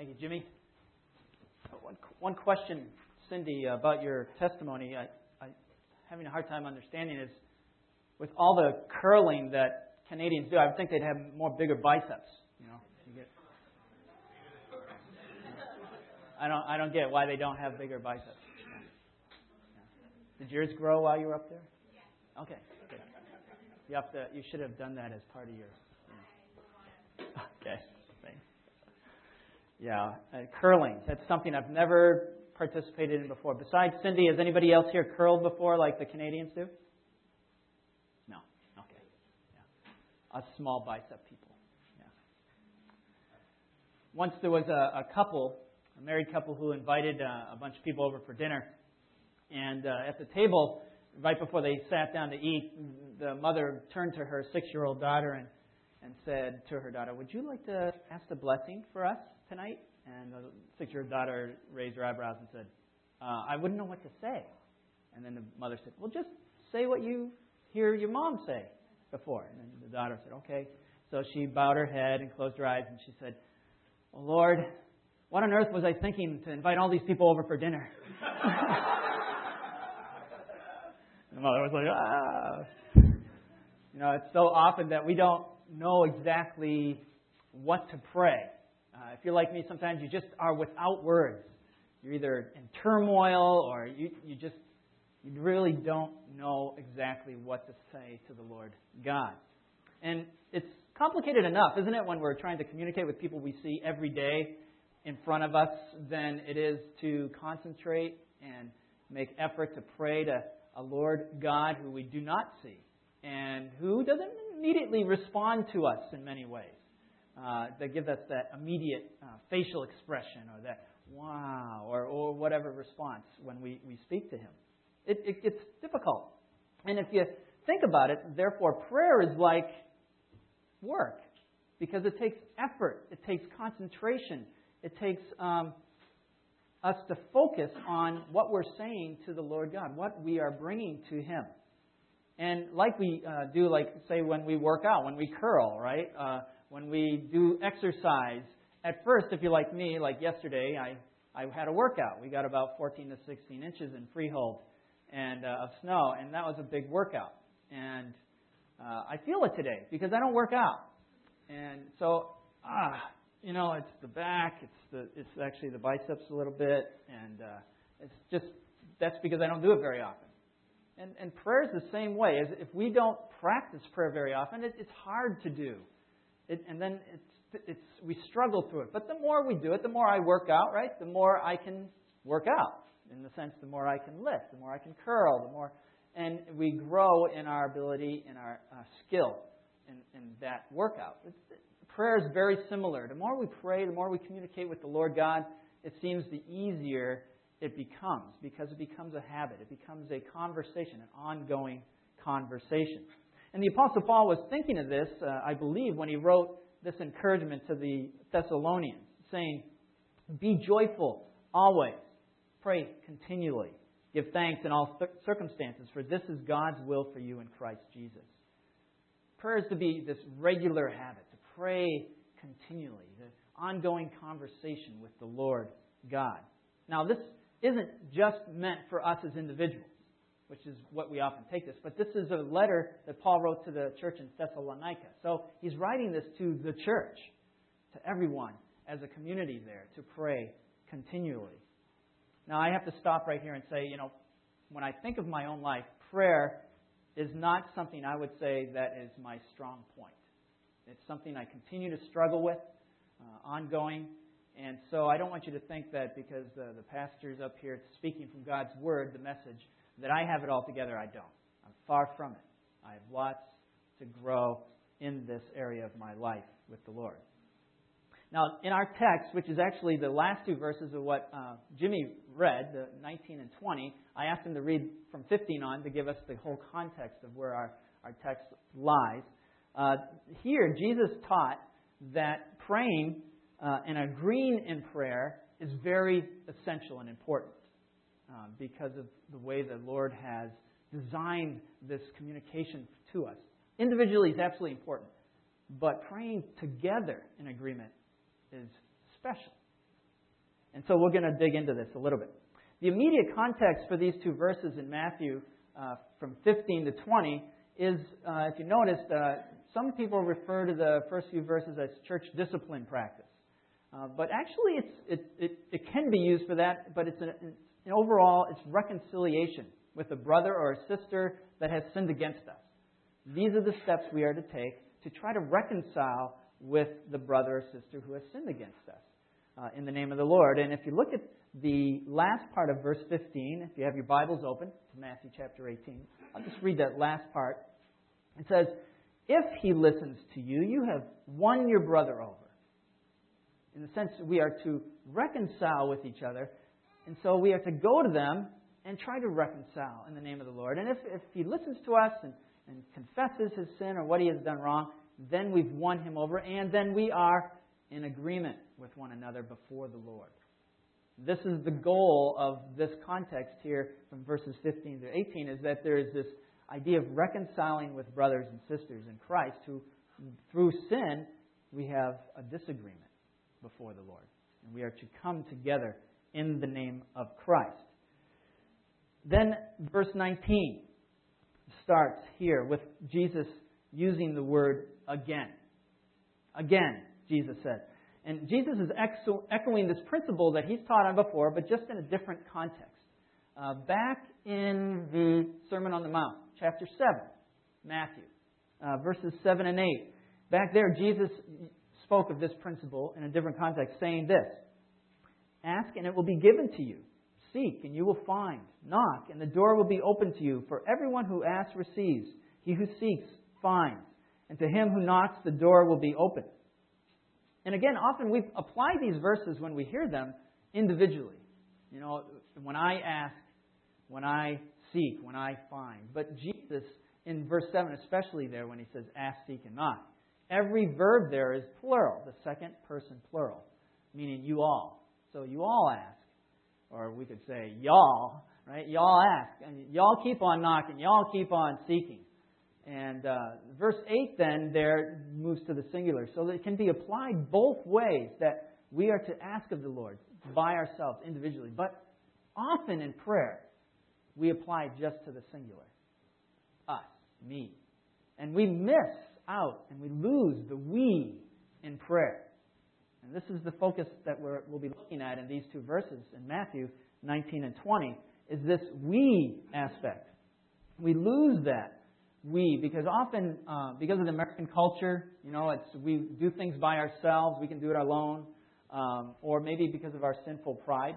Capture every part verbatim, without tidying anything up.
Thank you, Jimmy. One, one question, Cindy, about your testimony. I, I'm having a hard time understanding is with all the curling that Canadians do, I would think they'd have more bigger biceps. You know, you get, I don't, I don't get why they don't have bigger biceps. Yeah. Did yours grow while you were up there? Yeah. Okay. Good. You have to. You should have done that as part of your. You know. Okay. Thanks. Yeah, uh, curling. That's something I've never participated in before. Besides Cindy, has anybody else here curled before, like the Canadians do? No. Okay. Yeah. Us small bicep people. Yeah. Once there was a, a couple, a married couple, who invited uh, a bunch of people over for dinner, and uh, at the table, right before they sat down to eat, the mother turned to her six-year-old daughter and and said to her daughter, "Would you like to ask the blessing for us tonight?" And the six-year-old daughter raised her eyebrows and said, uh, "I wouldn't know what to say." And then the mother said, "Well, just say what you hear your mom say before." And then the daughter said, "Okay." So she bowed her head and closed her eyes, and she said, "Oh, Lord, what on earth was I thinking to invite all these people over for dinner?" And the mother was like, "Ah." You know, it's so often that we don't know exactly what to pray. Uh, if you're like me, sometimes you just are without words. You're either in turmoil or you, you just you really don't know exactly what to say to the Lord God. And it's complicated enough, isn't it, when we're trying to communicate with people we see every day in front of us, than it is to concentrate and make effort to pray to a Lord God who we do not see and who doesn't immediately respond to us in many ways. Uh, that give us that immediate uh, facial expression or that wow or, or whatever response when we, we speak to Him. It, it gets difficult. And if you think about it, therefore, prayer is like work because it takes effort, it takes concentration, it takes um, us to focus on what we're saying to the Lord God, what we are bringing to Him. And like we uh, do, like, say, when we work out, when we curl, right? Uh, when we do exercise, at first, if you're like me, like yesterday, I, I had a workout. We got about fourteen to sixteen inches in freehold and uh, of snow, and that was a big workout. And uh, I feel it today because I don't work out. And so, ah, you know, it's the back, it's the it's actually the biceps a little bit, and uh, it's just, that's because I don't do it very often. And, and prayer is the same way. As if we don't practice prayer very often, it, it's hard to do. It, and then it's, it's we struggle through it. But the more we do it, the more I work out, right? The more I can work out. In the sense, the more I can lift, the more I can curl, the more, and we grow in our ability, in our uh, skill in, in that workout. It's, prayer is very similar. The more we pray, the more we communicate with the Lord God, it seems the easier it becomes, because it becomes a habit. It becomes a conversation, an ongoing conversation. And the Apostle Paul was thinking of this, uh, I believe, when he wrote this encouragement to the Thessalonians, saying, "Be joyful always, pray continually, give thanks in all circumstances, for this is God's will for you in Christ Jesus." Prayer is to be this regular habit, to pray continually, the ongoing conversation with the Lord God. Now, this isn't just meant for us as individuals, which is what we often take this, but this is a letter that Paul wrote to the church in Thessalonica. So he's writing this to the church, to everyone as a community there, to pray continually. Now, I have to stop right here and say, you know, when I think of my own life, prayer is not something I would say that is my strong point. It's something I continue to struggle with, uh, ongoing. And so I don't want you to think that because uh, the pastor's up here speaking from God's Word, the message, that I have it all together. I don't. I'm far from it. I have lots to grow in this area of my life with the Lord. Now, in our text, which is actually the last two verses of what uh, Jimmy read, the nineteen and twenty, I asked him to read from fifteen on to give us the whole context of where our, our text lies. Uh, here, Jesus taught that praying Uh, and agreeing in prayer is very essential and important uh, because of the way the Lord has designed this communication to us. Individually is absolutely important, but praying together in agreement is special. And so we're going to dig into this a little bit. The immediate context for these two verses in Matthew uh, from fifteen to twenty is, uh, if you noticed, uh, some people refer to the first few verses as church discipline practice. Uh, but actually, it's, it, it, it can be used for that, but it's an, an overall, it's reconciliation with a brother or a sister that has sinned against us. These are the steps we are to take to try to reconcile with the brother or sister who has sinned against us uh, in the name of the Lord. And if you look at the last part of verse fifteen, if you have your Bibles open to Matthew chapter eighteen, I'll just read that last part. It says, if he listens to you, you have won your brother over. In the sense that we are to reconcile with each other. And so we are to go to them and try to reconcile in the name of the Lord. And if, if he listens to us and, and confesses his sin or what he has done wrong, then we've won him over. And then we are in agreement with one another before the Lord. This is the goal of this context here from verses fifteen to eighteen, is that there is this idea of reconciling with brothers and sisters in Christ who, through sin, we have a disagreement before the Lord. And we are to come together in the name of Christ. Then verse nineteen starts here with Jesus using the word again. Again, Jesus said. And Jesus is echoing this principle that he's taught on before, but just in a different context. Uh, back in the Sermon on the Mount, chapter seven, Matthew, uh, verses seven and eight. Back there, Jesus spoke of this principle in a different context, saying this: ask and it will be given to you. Seek and you will find. Knock and the door will be opened to you. For everyone who asks receives. He who seeks finds. And to him who knocks, the door will be opened. And again, often we apply these verses when we hear them individually. You know, when I ask, when I seek, when I find. But Jesus, in verse seven especially there, when he says ask, seek, and knock, every verb there is plural, the second person plural, meaning you all. So you all ask. Or we could say y'all, right? Y'all ask. And y'all keep on knocking. Y'all keep on seeking. And uh, verse eight then there moves to the singular. So that it can be applied both ways, that we are to ask of the Lord by ourselves individually. But often in prayer, we apply it just to the singular. Us, me. And we miss out and we lose the we in prayer. And this is the focus that we're, we'll be looking at in these two verses in Matthew nineteen and twenty, is this we aspect. We lose that we, because often, uh, because of the American culture, you know, it's we do things by ourselves, we can do it alone, um, or maybe because of our sinful pride,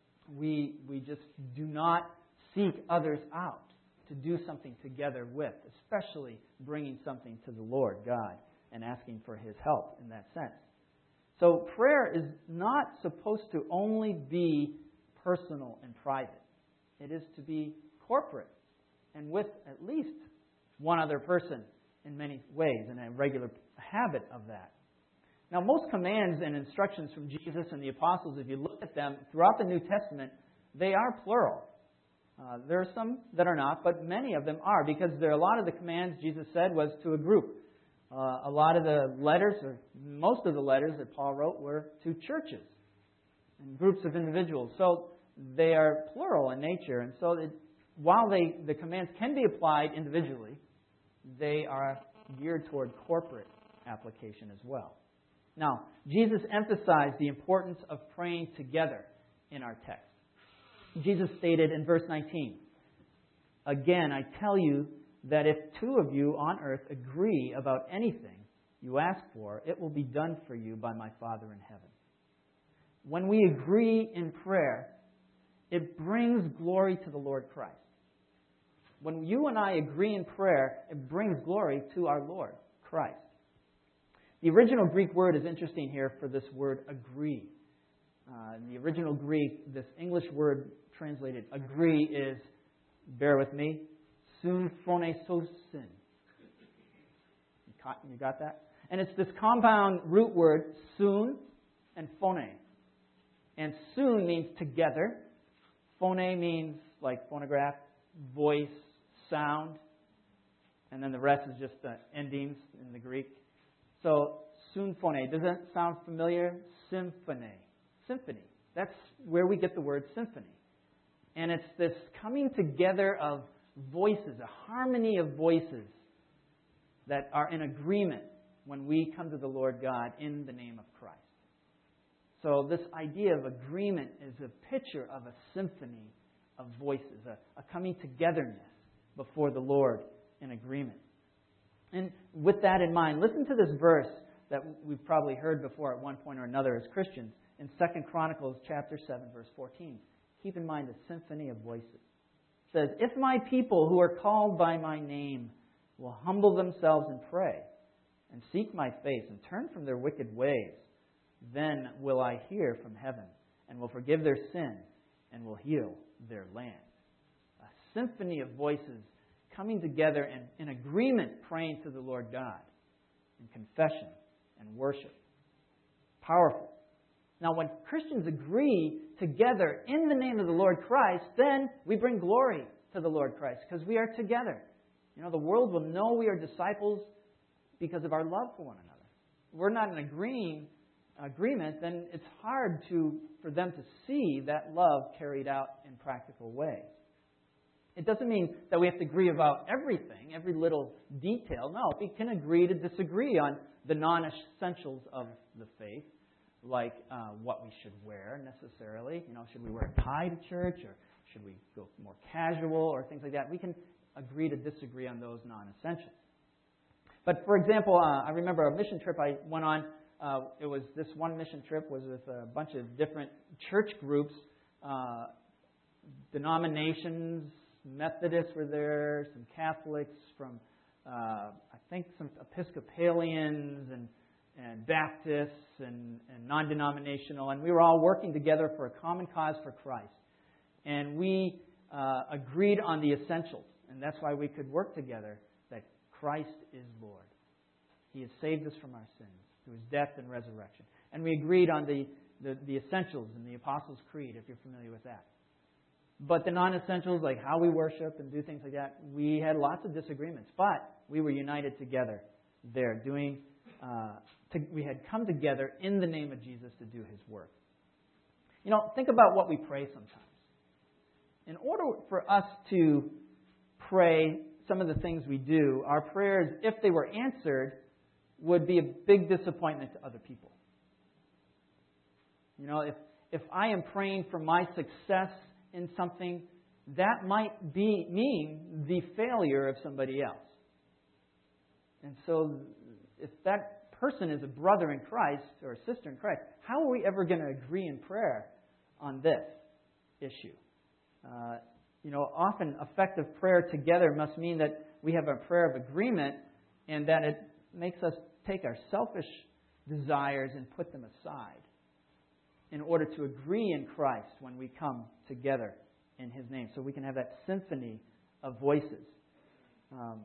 we we just do not seek others out to do something together with, especially bringing something to the Lord God and asking for His help in that sense. So prayer is not supposed to only be personal and private. It is to be corporate and with at least one other person in many ways, and a regular habit of that. Now, most commands and instructions from Jesus and the apostles, if you look at them throughout the New Testament, they are plural. Uh, there are some that are not, but many of them are, because there are a lot of the commands Jesus said was to a group. Uh, a lot of the letters, or most of the letters that Paul wrote, were to churches and groups of individuals. So they are plural in nature. And so it, while they, the commands can be applied individually, they are geared toward corporate application as well. Now, Jesus emphasized the importance of praying together in our text. Jesus stated in verse nineteen, "Again, I tell you that if two of you on earth agree about anything you ask for, it will be done for you by my Father in heaven." When we agree in prayer, it brings glory to the Lord Christ. When you and I agree in prayer, it brings glory to our Lord Christ. The original Greek word is interesting here for this word agree. Uh, in the original Greek, this English word translated agree is, bear with me, symphonesosin. You got that? And it's this compound root word, soon and phone. And soon means together. Phone means like phonograph, voice, sound. And then the rest is just the endings in the Greek. So, symphone. Does that sound familiar? Symphony. Symphony. That's where we get the word symphony. And it's this coming together of voices, a harmony of voices that are in agreement when we come to the Lord God in the name of Christ. So this idea of agreement is a picture of a symphony of voices, a, a coming togetherness before the Lord in agreement. And with that in mind, listen to this verse that we've probably heard before at one point or another as Christians in Second Chronicles chapter seven, verse fourteen. Keep in mind a symphony of voices. It says, "If my people who are called by my name will humble themselves and pray and seek my face and turn from their wicked ways, then will I hear from heaven and will forgive their sin and will heal their land." A symphony of voices coming together and in agreement praying to the Lord God in confession and worship. Powerful. Now, when Christians agree together in the name of the Lord Christ, then we bring glory to the Lord Christ because we are together. You know, the world will know we are disciples because of our love for one another. If we're not in agreeing, agreement, then it's hard to for them to see that love carried out in practical ways. It doesn't mean that we have to agree about everything, every little detail. No, we can agree to disagree on the non-essentials of the faith, like uh, what we should wear necessarily. You know, should we wear a tie to church, or should we go more casual, or things like that. We can agree to disagree on those non-essentials. But for example, uh, I remember a mission trip I went on. Uh, it was this one mission trip was with a bunch of different church groups, uh, denominations. Methodists were there, some Catholics, from uh, I think some Episcopalians and and Baptists and, and non-denominational, and we were all working together for a common cause for Christ. And we uh, agreed on the essentials, and that's why we could work together, that Christ is Lord. He has saved us from our sins through His death and resurrection. And we agreed on the, the, the essentials in the Apostles' Creed, if you're familiar with that. But the non-essentials, like how we worship and do things like that, we had lots of disagreements. But we were united together there, doing... Uh, to, we had come together in the name of Jesus to do His work. You know, think about what we pray sometimes. In order for us to pray some of the things we do, our prayers, if they were answered, would be a big disappointment to other people. You know, if, if I am praying for my success in something, that might be mean the failure of somebody else. And so if that person is a brother in Christ or a sister in Christ, how are we ever going to agree in prayer on this issue? Uh, you know, often effective prayer together must mean that we have a prayer of agreement and that it makes us take our selfish desires and put them aside in order to agree in Christ when we come together in His name. So we can have that symphony of voices. Um,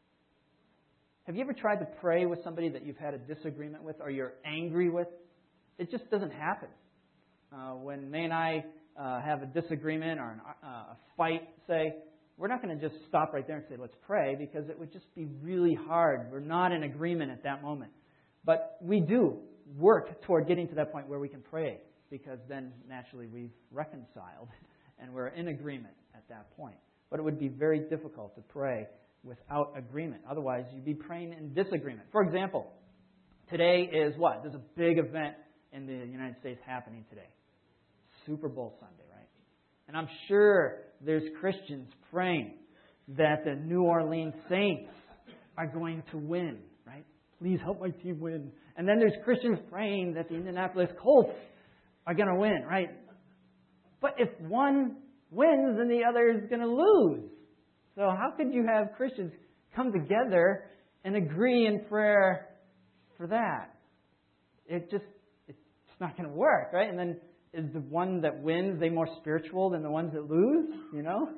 have you ever tried to pray with somebody that you've had a disagreement with or you're angry with? It just doesn't happen. Uh, when May and I uh, have a disagreement or an, uh, a fight, say, we're not going to just stop right there and say, let's pray, because it would just be really hard. We're not in agreement at that moment. But we do work toward getting to that point where we can pray, because then naturally we've reconciled and we're in agreement at that point. But it would be very difficult to pray without agreement. Otherwise, you'd be praying in disagreement. For example, today is what? There's a big event in the United States happening today. Super Bowl Sunday, right? And I'm sure there's Christians praying that the New Orleans Saints are going to win, right? Please help my team win. And then there's Christians praying that the Indianapolis Colts are going to win, right? But if one wins, then the other is going to lose. So how could you have Christians come together and agree in prayer for that? It just, it's not going to work, right? And then is the one that wins, they more spiritual than the ones that lose? You know?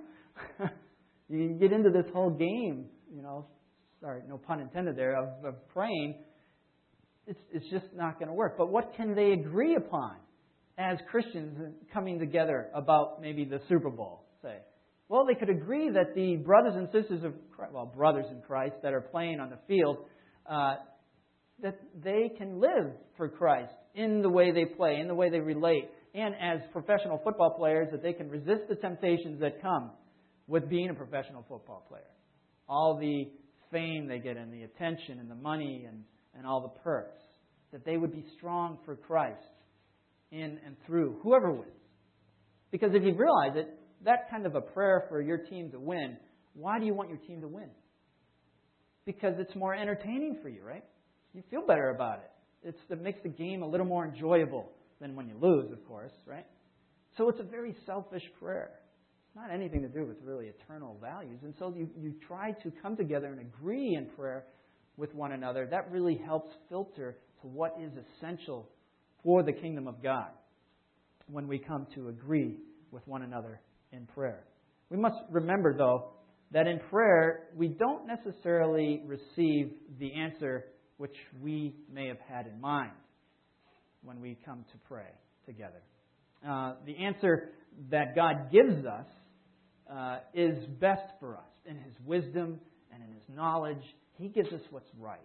You get into this whole game, you know, sorry, no pun intended there, of, of praying. It's, it's just not going to work. But what can they agree upon as Christians coming together about maybe the Super Bowl, say? Well, they could agree that the brothers and sisters of Christ, well, brothers in Christ that are playing on the field, uh, that they can live for Christ in the way they play, in the way they relate, and as professional football players, that they can resist the temptations that come with being a professional football player. All the fame they get and the attention and the money and, and all the perks. That they would be strong for Christ in and through whoever wins. Because if you realize it, that kind of a prayer for your team to win, why do you want your team to win? Because it's more entertaining for you, right? You feel better about it. It's, it makes the game a little more enjoyable than when you lose, of course, right? So it's a very selfish prayer. It's not anything to do with really eternal values. And so you, you try to come together and agree in prayer with one another. That really helps filter to what is essential for the kingdom of God when we come to agree with one another in prayer. We must remember, though, that in prayer we don't necessarily receive the answer which we may have had in mind when we come to pray together. Uh, the answer that God gives us uh, is best for us. In His wisdom and in His knowledge, He gives us what's right.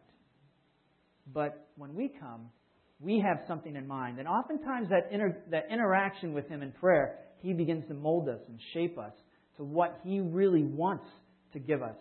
But when we come, we have something in mind. And oftentimes that, inter- that interaction with Him in prayer, He begins to mold us and shape us to what He really wants to give us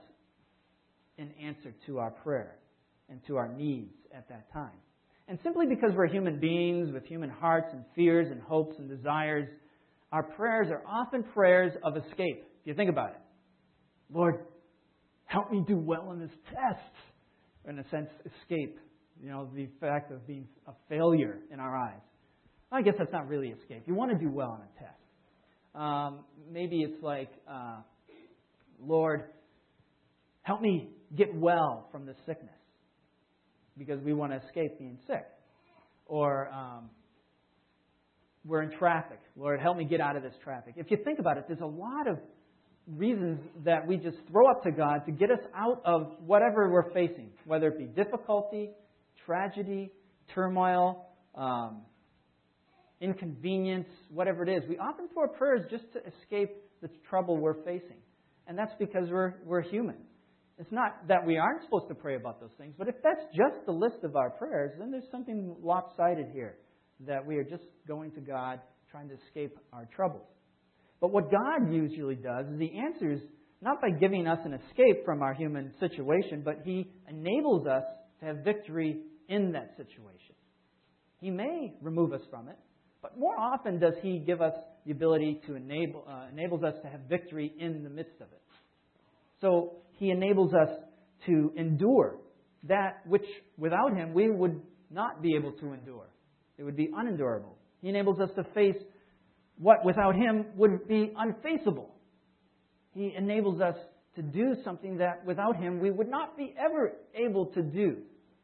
in answer to our prayer and to our needs at that time. And simply because we're human beings with human hearts and fears and hopes and desires, our prayers are often prayers of escape. If you think about it. Lord, help me do well in this test. In a sense, escape. You know, the fact of being a failure in our eyes. I guess that's not really escape. You want to do well on a test. Um, maybe it's like, uh, Lord, help me get well from this sickness. Because we want to escape being sick. Or um, we're in traffic. Lord, help me get out of this traffic. If you think about it, there's a lot of reasons that we just throw up to God to get us out of whatever we're facing. Whether it be difficulty, tragedy, turmoil, um, inconvenience, whatever it is. We often throw prayers just to escape the trouble we're facing. And that's because we're we're human. It's not that we aren't supposed to pray about those things, but if that's just the list of our prayers, then there's something lopsided here, that we are just going to God trying to escape our troubles. But what God usually does is He answers not by giving us an escape from our human situation, but He enables us to have victory in that situation. He may remove us from it, but more often does He give us the ability to enable uh, enables us to have victory in the midst of it. So He enables us to endure that which without Him we would not be able to endure. It would be unendurable. He enables us to face what without Him would be unfaceable. He enables us to do something that without Him we would not be ever able to do.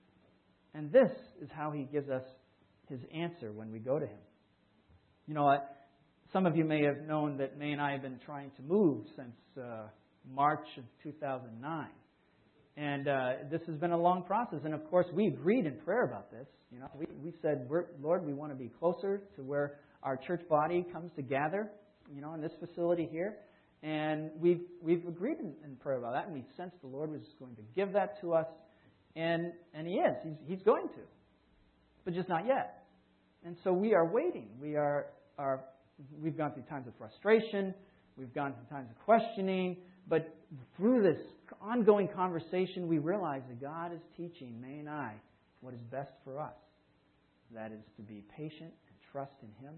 And this is how He gives us His answer when we go to Him. You know what? Some of you may have known that May and I have been trying to move since uh, March of two thousand nine. And uh, this has been a long process. And of course, we agreed in prayer about this. You know, we, we said, We're, Lord, we want to be closer to where our church body comes to gather, you know, in this facility here. And we've, we've agreed in, in prayer about that. And we sensed the Lord was going to give that to us. And, and He is. He's, he's going to. But just not yet. And so we are waiting. We are, are, we've gone through times of frustration. We've gone through times of questioning. But through this ongoing conversation, we realize that God is teaching May and I what is best for us. That is to be patient and trust in Him.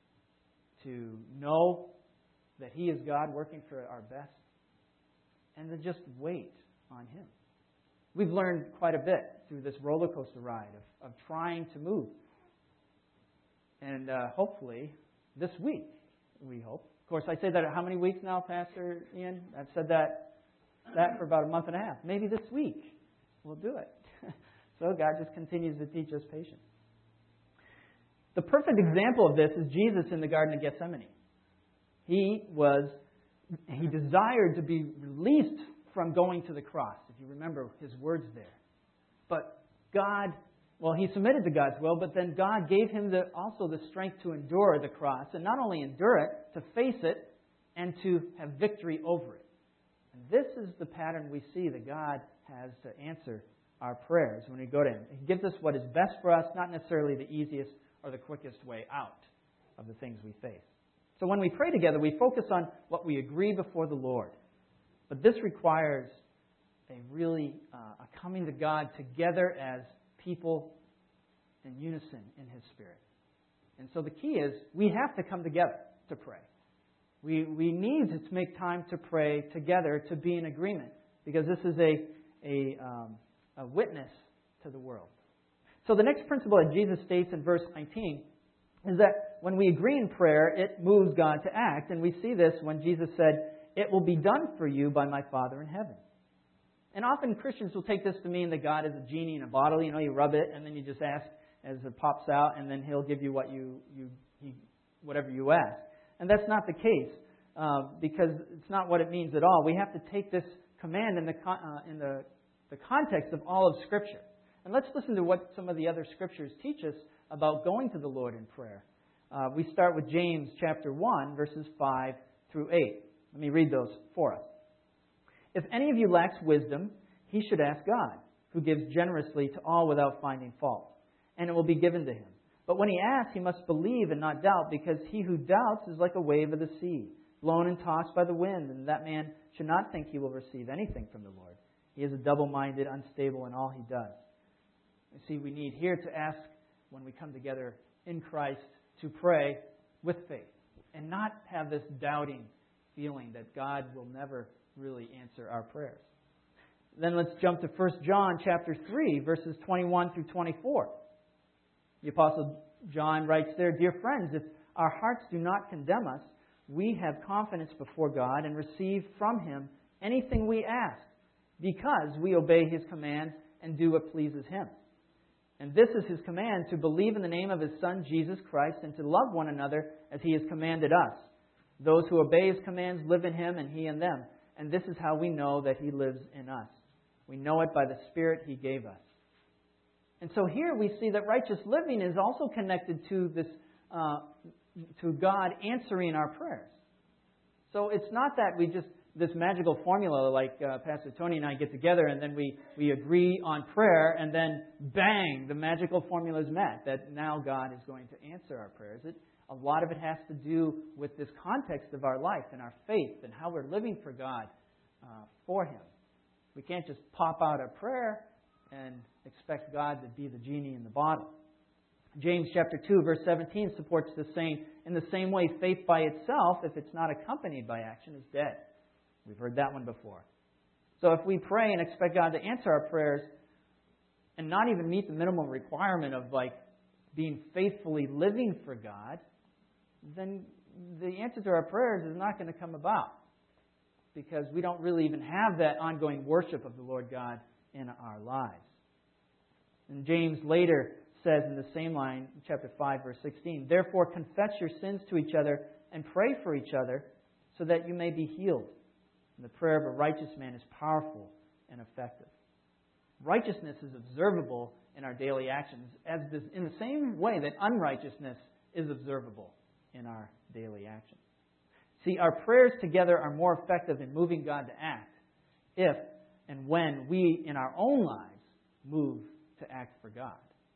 To know that He is God working for our best. And to just wait on Him. We've learned quite a bit through this roller coaster ride of, of trying to move. And uh, hopefully, this week, we hope. Of course, I say that how many weeks now, Pastor Ian? I've said that, that for about a month and a half. Maybe this week we'll do it. So God just continues to teach us patience. The perfect example of this is Jesus in the Garden of Gethsemane. He was, he desired to be released from going to the cross, if you remember His words there. But God, well, He submitted to God's will, but then God gave Him the, also the strength to endure the cross, and not only endure it, to face it, and to have victory over it. And this is the pattern we see that God has to answer our prayers when we go to Him. He gives us what is best for us, not necessarily the easiest or the quickest way out. of the things we face. So when we pray together, we focus on what we agree before the Lord. But this requires a really uh, a coming to God together as people in unison in His Spirit. And so the key is we have to come together to pray. We we need to make time to pray together to be in agreement, because this is a a, um, a witness to the world. So the next principle that Jesus states in verse nineteen is that when we agree in prayer, it moves God to act. And we see this when Jesus said, "It will be done for you by my Father in heaven." And often Christians will take this to mean that God is a genie in a bottle. You know, you rub it and then you just ask as it pops out, and then He'll give you what you you he, whatever you ask. And that's not the case, uh, because it's not what it means at all. We have to take this command in the uh, in the the context of all of Scripture. And let's listen to what some of the other Scriptures teach us about going to the Lord in prayer. Uh, we start with James chapter one, verses five through eight. Let me read those for us. "If any of you lacks wisdom, he should ask God, who gives generously to all without finding fault, and it will be given to him. But when he asks, he must believe and not doubt, because he who doubts is like a wave of the sea, blown and tossed by the wind, and that man should not think he will receive anything from the Lord. He is a double-minded, unstable in all he does." You see, we need here to ask when we come together in Christ to pray with faith and not have this doubting feeling that God will never really answer our prayers. Then let's jump to First John chapter three, verses twenty-one through twenty-four. The Apostle John writes there, "Dear friends, if our hearts do not condemn us, we have confidence before God and receive from Him anything we ask, because we obey His commands and do what pleases Him. And this is His command, to believe in the name of His Son, Jesus Christ, and to love one another as He has commanded us. Those who obey His commands live in Him and He in them. And this is how we know that He lives in us. We know it by the Spirit He gave us." And so here we see that righteous living is also connected to this, uh, to God answering our prayers. So it's not that we just, this magical formula like uh, Pastor Tony and I get together and then we, we agree on prayer and then bang, the magical formula is met, that now God is going to answer our prayers. It, a lot of it has to do with this context of our life and our faith and how we're living for God, uh, for Him. We can't just pop out a prayer and expect God to be the genie in the bottle. James chapter two, verse seventeen supports the saying, "In the same way, faith by itself, if it's not accompanied by action, is dead." We've heard that one before. So if we pray and expect God to answer our prayers and not even meet the minimum requirement of like being faithfully living for God, then the answer to our prayers is not going to come about, because we don't really even have that ongoing worship of the Lord God in our lives. And James later says in the same line, chapter five, verse sixteen, "Therefore confess your sins to each other and pray for each other so that you may be healed. And the prayer of a righteous man is powerful and effective." Righteousness is observable in our daily actions, as this, in the same way that unrighteousness is observable in our daily actions. See, our prayers together are more effective in moving God to act if and when we, in our own lives, move to act for God.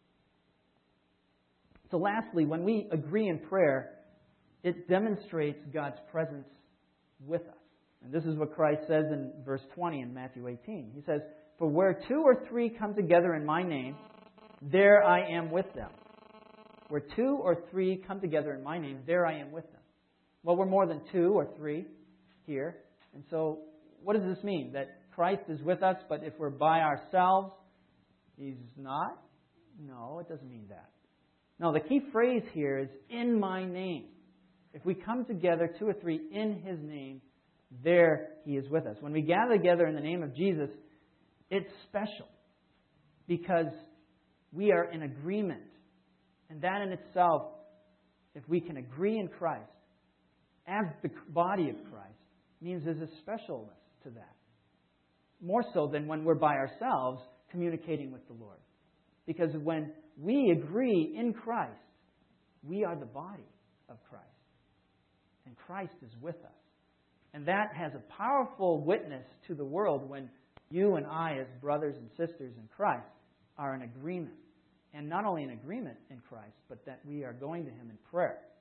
So lastly, when we agree in prayer, it demonstrates God's presence with us. And this is what Christ says in verse twenty in Matthew eighteen. He says, "For where two or three come together in my name, there I am with them." Where two or three come together in my name, there I am with them. Well, we're more than two or three here. And so what does this mean? That Christ is with us, but if we're by ourselves, He's not? No, it doesn't mean that. No, the key phrase here is "in my name." If we come together, two or three, in His name, there He is with us. When we gather together in the name of Jesus, it's special because we are in agreement. And that in itself, if we can agree in Christ as the body of Christ, means there's a specialness to that. More so than when we're by ourselves communicating with the Lord. Because when we agree in Christ, we are the body of Christ. And Christ is with us. And that has a powerful witness to the world when you and I, as brothers and sisters in Christ, are in agreement. And not only in agreement in Christ, but that we are going to Him in prayer.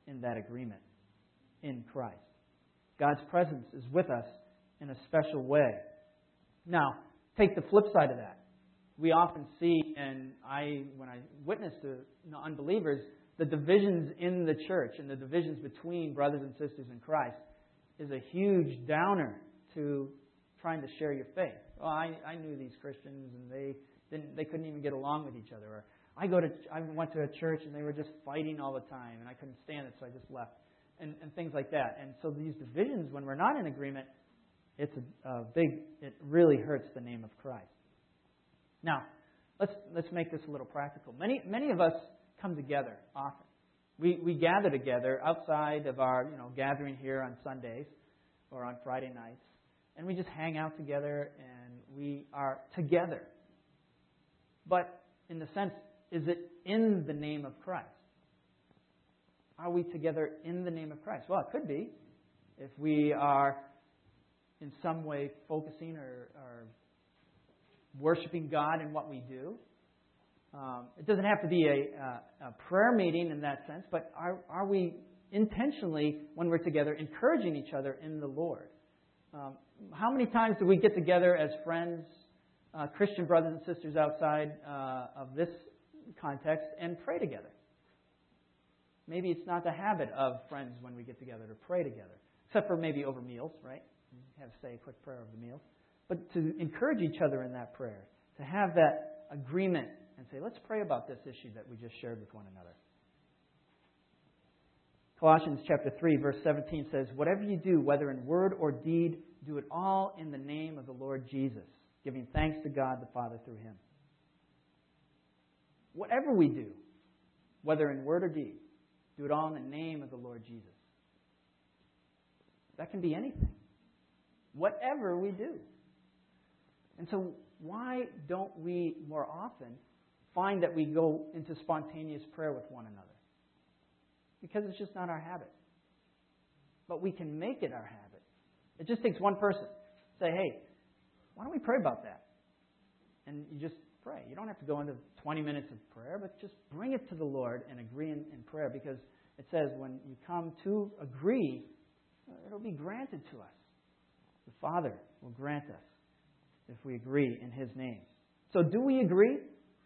in that agreement in Christ. God's presence is with us in a special way. Now, take the flip side of that. We often see, and I, when I witness to unbelievers, the divisions in the church and the divisions between brothers and sisters in Christ is a huge downer to trying to share your faith. Well, I, I knew these Christians and they didn't, they couldn't even get along with each other. Or I go to, I went to a church and they were just fighting all the time and I couldn't stand it, so I just left. And, and things like that. And so these divisions, when we're not in agreement, it's a, a big, it really hurts the name of Christ. Now, let's let's make this a little practical. Many many of us come together often. We we gather together outside of our, you know, gathering here on Sundays or on Friday nights, and we just hang out together and we are together. But in the sense, is it in the name of Christ? Are we together in the name of Christ? Well, it could be. If we are in some way focusing or, or worshiping God in what we do. Um, it doesn't have to be a, a, a prayer meeting in that sense, but are, are we intentionally, when we're together, encouraging each other in the Lord? Um, how many times do we get together as friends, uh, Christian brothers and sisters outside uh, of this context, and pray together? Maybe it's not the habit of friends when we get together to pray together, except for maybe over meals, right? You have to say a quick prayer over the meals. But to encourage each other in that prayer, to have that agreement and say, let's pray about this issue that we just shared with one another. Colossians chapter three, verse seventeen says, whatever you do, whether in word or deed, do it all in the name of the Lord Jesus, giving thanks to God the Father through Him. Whatever we do, whether in word or deed, do it all in the name of the Lord Jesus. That can be anything. Whatever we do. And so why don't we more often find that we go into spontaneous prayer with one another? Because it's just not our habit. But we can make it our habit. It just takes one person. Say, hey, why don't we pray about that? And you just pray. You don't have to go into twenty minutes of prayer, but just bring it to the Lord and agree in, in prayer. Because it says when you come to agree, it'll be granted to us. The Father will grant us if we agree in His name. So do we agree?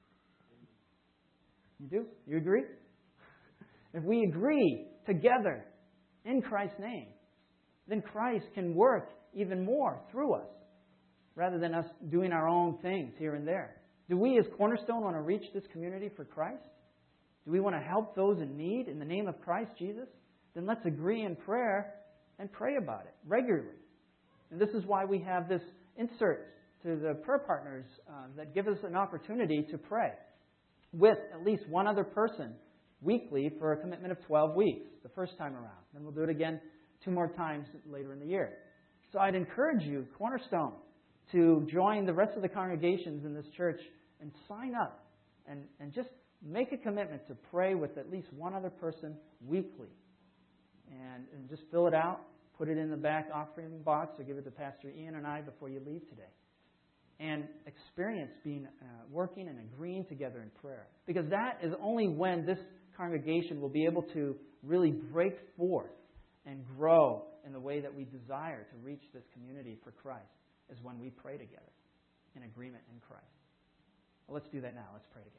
You do? You agree? If we agree together in Christ's name, then Christ can work even more through us rather than us doing our own things here and there. Do we as Cornerstone want to reach this community for Christ? Do we want to help those in need in the name of Christ Jesus? Then let's agree in prayer and pray about it regularly. And this is why we have this insert to the prayer partners uh, that give us an opportunity to pray with at least one other person weekly for a commitment of twelve weeks the first time around. Then we'll do it again two more times later in the year. So I'd encourage you, Cornerstone, to join the rest of the congregations in this church and sign up and, and just make a commitment to pray with at least one other person weekly. And, and just fill it out, put it in the back offering box, or give it to Pastor Ian and I before you leave today. And experience being uh, working and agreeing together in prayer. Because that is only when this congregation will be able to really break forth and grow in the way that we desire to reach this community for Christ, is when we pray together in agreement in Christ. Well, let's do that now. Let's pray together.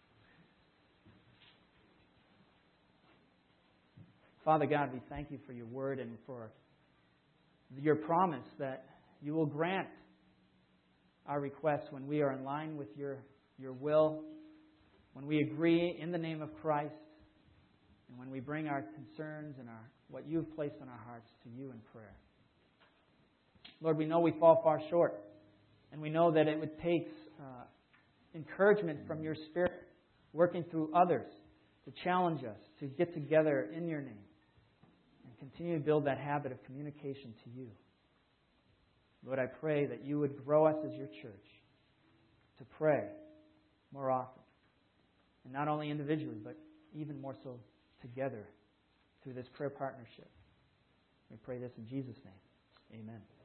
Father God, we thank You for Your word and for Your promise that You will grant our requests when we are in line with Your, your will, when we agree in the name of Christ, and when we bring our concerns and our what You've placed on our hearts to You in prayer. Lord, we know we fall far short, and we know that it would take uh, encouragement from Your Spirit working through others to challenge us to get together in Your name and continue to build that habit of communication to You. Lord, I pray that You would grow us as Your church to pray more often. And not only individually, but even more so together through this prayer partnership. We pray this in Jesus' name. Amen.